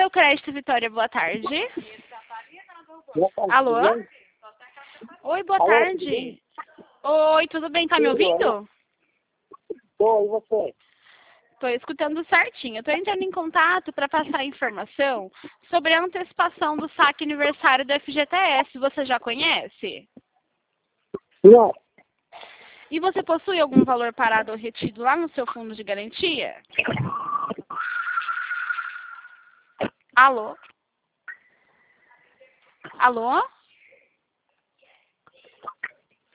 Seu Crédito Vitória, boa tarde. Boa tarde, Alô? tudo bem? Oi, boa Alô, tarde. tudo bem? Oi, tudo bem? Tá me ouvindo? Tô, e você? Estou escutando certinho. Estou entrando em contato para passar informação sobre a antecipação do saque aniversário do FGTS. Você já conhece? Não, E você possui algum valor parado ou retido lá no seu fundo de garantia? Alô? Alô?